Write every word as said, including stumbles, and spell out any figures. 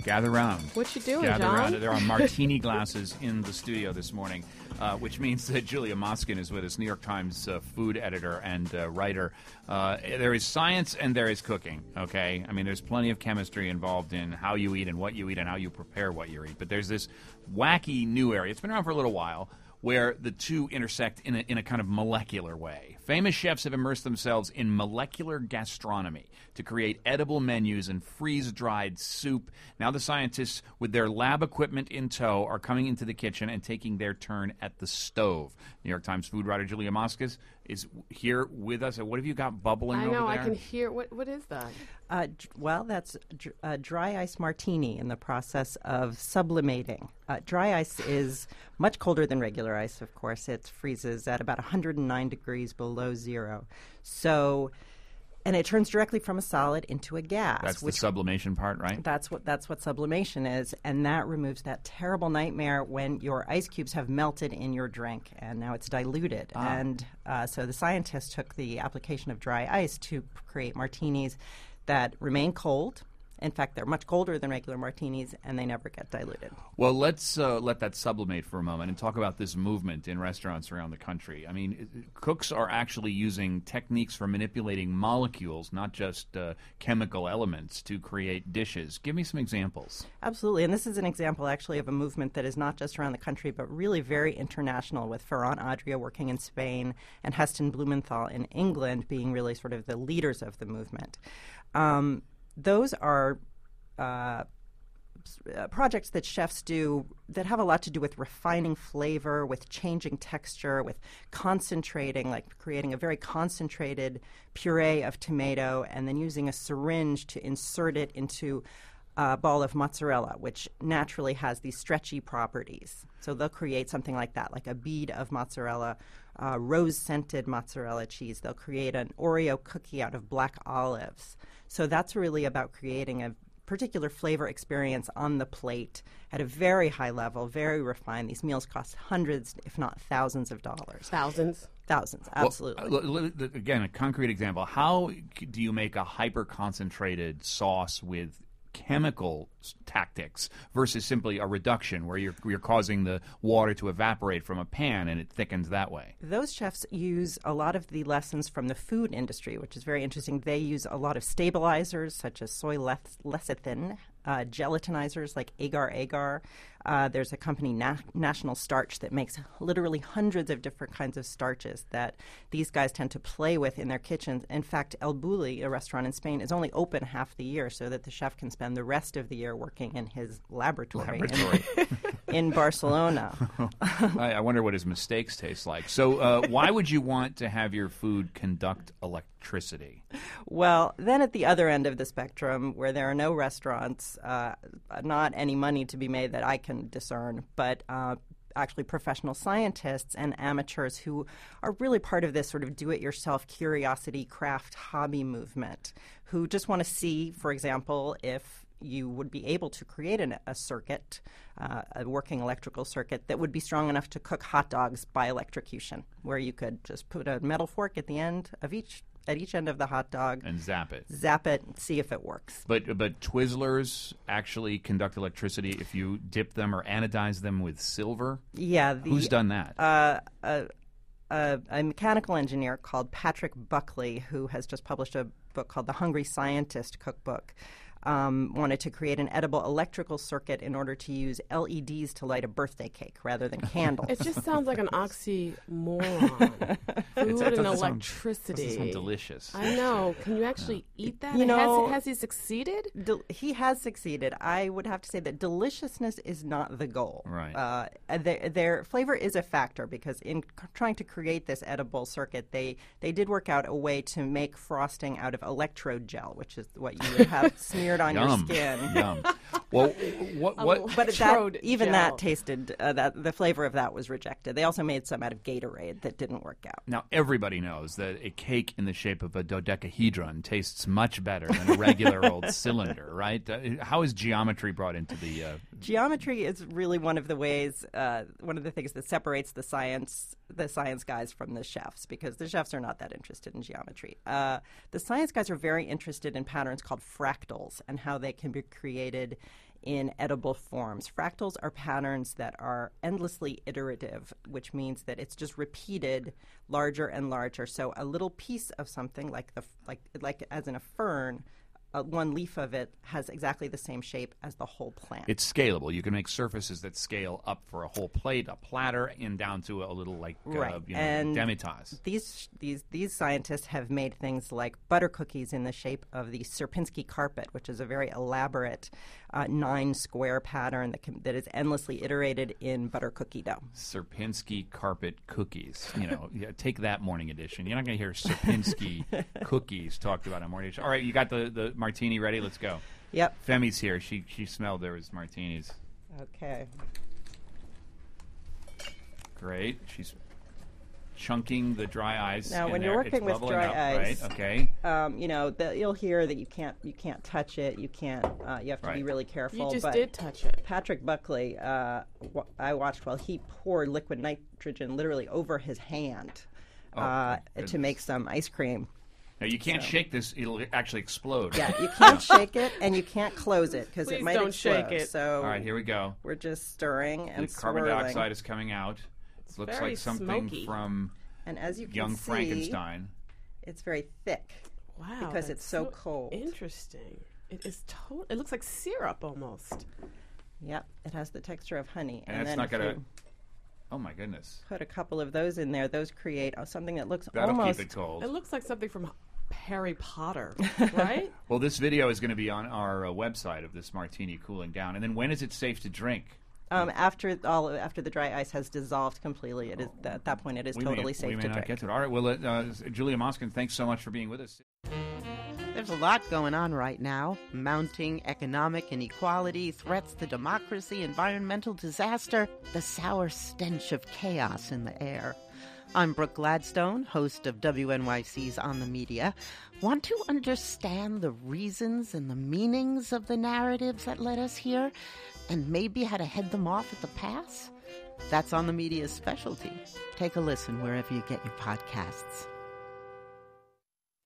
gather round. What you doing, gather John? Round. There are martini glasses in the studio this morning, uh, which means that Julia Moskin is with us, New York Times uh, food editor and uh, writer. Uh, there is science and there is cooking, okay? I mean, there's plenty of chemistry involved in how you eat and what you eat and how you prepare what you eat. But there's this wacky new area. It's been around for a little while, where the two intersect in a, in a kind of molecular way. Famous chefs have immersed themselves in molecular gastronomy to create edible menus and freeze-dried soup. Now the scientists, with their lab equipment in tow, are coming into the kitchen and taking their turn at the stove. New York Times food writer Julia Moskin is here with us. What have you got bubbling I over know, there? I can hear. What What is that? Uh, d- well, that's dr- a dry ice martini in the process of sublimating. Uh, dry ice is much colder than regular ice, of course. It freezes at about one hundred nine degrees below zero. So, and it turns directly from a solid into a gas. That's the which sublimation part, right? That's what that's what sublimation is, and that removes that terrible nightmare when your ice cubes have melted in your drink and now it's diluted. Ah. And uh, so the scientists took the application of dry ice to p- create martinis that remain cold. In fact, they're much colder than regular martinis, and they never get diluted. Well, let's uh, let that sublimate for a moment and talk about this movement in restaurants around the country. I mean, it, cooks are actually using techniques for manipulating molecules, not just uh, chemical elements, to create dishes. Give me some examples. Absolutely, and this is an example actually of a movement that is not just around the country, but really very international, with Ferran Adria working in Spain and Heston Blumenthal in England being really sort of the leaders of the movement. Um, Those are uh, uh, projects that chefs do that have a lot to do with refining flavor, with changing texture, with concentrating, like creating a very concentrated puree of tomato and then using a syringe to insert it into a ball of mozzarella, which naturally has these stretchy properties. So they'll create something like that, like a bead of mozzarella, uh, rose-scented mozzarella cheese. They'll create an Oreo cookie out of black olives. So that's really about creating a particular flavor experience on the plate at a very high level, very refined. These meals cost hundreds, if not thousands of dollars. Thousands? Thousands, absolutely. Well, uh, l- l- again, a concrete example. How c- do you make a hyper-concentrated sauce with chemical s- tactics versus simply a reduction where you're you're causing the water to evaporate from a pan and it thickens that way? Those chefs use a lot of the lessons from the food industry, which is very interesting. They use a lot of stabilizers such as soy leth- lecithin, uh, gelatinizers like agar-agar. Uh, there's a company, Na- National Starch, that makes literally hundreds of different kinds of starches that these guys tend to play with in their kitchens. In fact, El Bulli, a restaurant in Spain, is only open half the year so that the chef can spend the rest of the year working in his laboratory, Laboratory. In, in Barcelona. I, I wonder what his mistakes taste like. So uh, why would you want to have your food conduct electricity? Well, then at the other end of the spectrum, where there are no restaurants, uh, not any money to be made that I can discern, but uh, actually professional scientists and amateurs who are really part of this sort of do-it-yourself curiosity craft hobby movement, who just want to see, for example, if you would be able to create an, a circuit, uh, a working electrical circuit that would be strong enough to cook hot dogs by electrocution, where you could just put a metal fork at the end of each at each end of the hot dog And zap it. zap it, and see if it works. But but Twizzlers actually conduct electricity if you dip them or anodize them with silver? Yeah. The, Who's done that? Uh, a, a, a mechanical engineer called Patrick Buckley, who has just published a book called The Hungry Scientist Cookbook, um, wanted to create an edible electrical circuit in order to use L E Ds to light a birthday cake rather than candles. It just sounds like an oxymoron. Food It's- it and doesn't sound- electricity. Doesn't sound delicious. I know. Can you actually eat that? You know- has, has he succeeded? Del- he has succeeded. I would have to say that deliciousness is not the goal. Right. Uh, their, their flavor is a factor because in c- trying to create this edible circuit, they, they did work out a way to make frosting out of electrode gel, which is what you would have smeared on your Yum. skin. Yum. Well, what what But that, Electrode even gel. that tasted, uh, that the flavor of that was rejected. They also made some out of Gatorade that didn't work out. Now, everybody knows that a cake in the shape of a dodecahedron tastes much better than a regular old cylinder, right? Uh, how is geometry brought into the uh, Geometry is really one of the ways, uh, one of the things that separates the science, the science guys from the chefs, because the chefs are not that interested in geometry. Uh, the science guys are very interested in patterns called fractals and how they can be created in edible forms. Fractals are patterns that are endlessly iterative, which means that it's just repeated larger and larger. So a little piece of something, like the like like as in a fern, uh, one leaf of it has exactly the same shape as the whole plant. It's scalable. You can make surfaces that scale up for a whole plate, a platter, and down to a little like Right. uh, you know, And demitasse. These these these scientists have made things like butter cookies in the shape of the Sierpinski carpet, which is a very elaborate uh, nine square pattern that can, that is endlessly iterated in butter cookie dough. Sierpinski carpet cookies. You know, yeah, take that morning edition. You're not going to hear Sierpinski cookies talked about on morning edition. All right, you got the, the martini ready? Let's go. Yep. Femi's here. She she smelled there was martinis. Okay. Great. She's chunking the dry ice. Now, in when there. you're working It's with bubbling dry up, ice, right? Okay. Um, you know, the, you'll hear that you can't you can't touch it. You can't. Uh, you have to be Right. really careful. You just but did touch it. Patrick Buckley, uh, w- I watched while he poured liquid nitrogen literally over his hand Oh, uh, my to make goodness. some ice cream. Now you can't So- shake this; it'll actually explode. Yeah, you can't shake it and you can't close it because it Please might don't explode. shake it. So All right, here we go. we're just stirring and The carbon swirling. dioxide is coming out. It looks very like something smoky. from And as you can Young see, Frankenstein. it's very thick. Wow. Because that's it's so cold. Interesting. It is to- It looks like syrup almost. Yep, it has the texture of honey. And And, that's then not if gonna- you Oh my goodness! put a couple of those in there, those create uh, something that looks That'll almost keep it cold. It looks like something from Harry Potter, right? Well, this video is going to be on our uh, website of this martini cooling down. And then when is it safe to drink? um, after all after the dry ice has dissolved completely. It is at that point it is We totally may, safe we may to not drink. get to it. All right. Well, uh, uh, Julia Moskin, thanks so much for being with us. There's a lot going on right now. Mounting economic inequality, threats to democracy, environmental disaster, the sour stench of chaos in the air. I'm Brooke Gladstone, host of W N Y C's On the Media. Want to understand the reasons and the meanings of the narratives that led us here, and maybe how to head them off at the pass? That's On the Media's specialty. Take a listen wherever you get your podcasts.